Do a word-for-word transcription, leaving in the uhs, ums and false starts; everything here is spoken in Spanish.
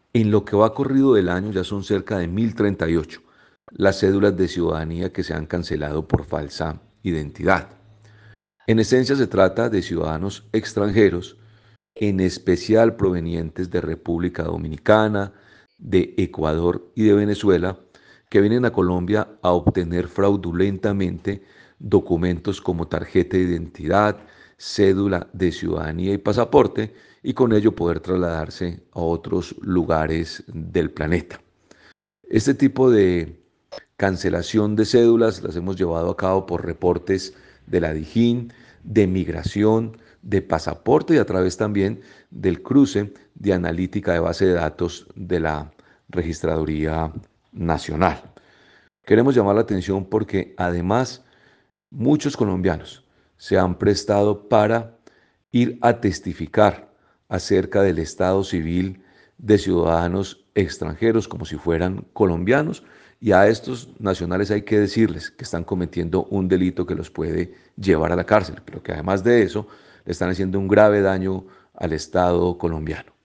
En lo que va corrido del año ya son cerca de mil treinta y ocho las cédulas de ciudadanía que se han cancelado por falsa identidad. En esencia se trata de ciudadanos extranjeros, en especial provenientes de República Dominicana, de Ecuador y de Venezuela, que vienen a Colombia a obtener fraudulentamente documentos como tarjeta de identidad, cédula de ciudadanía y pasaporte, y con ello poder trasladarse a otros lugares del planeta. Este tipo de cancelación de cédulas las hemos llevado a cabo por reportes de la Dijín, de migración, de pasaporte y a través también del cruce de analítica de base de datos de la Registraduría Nacional. Queremos llamar la atención porque además muchos colombianos se han prestado para ir a testificar acerca del estado civil de ciudadanos extranjeros como si fueran colombianos, y a estos nacionales hay que decirles que están cometiendo un delito que los puede llevar a la cárcel, pero que además de eso le están haciendo un grave daño al Estado colombiano.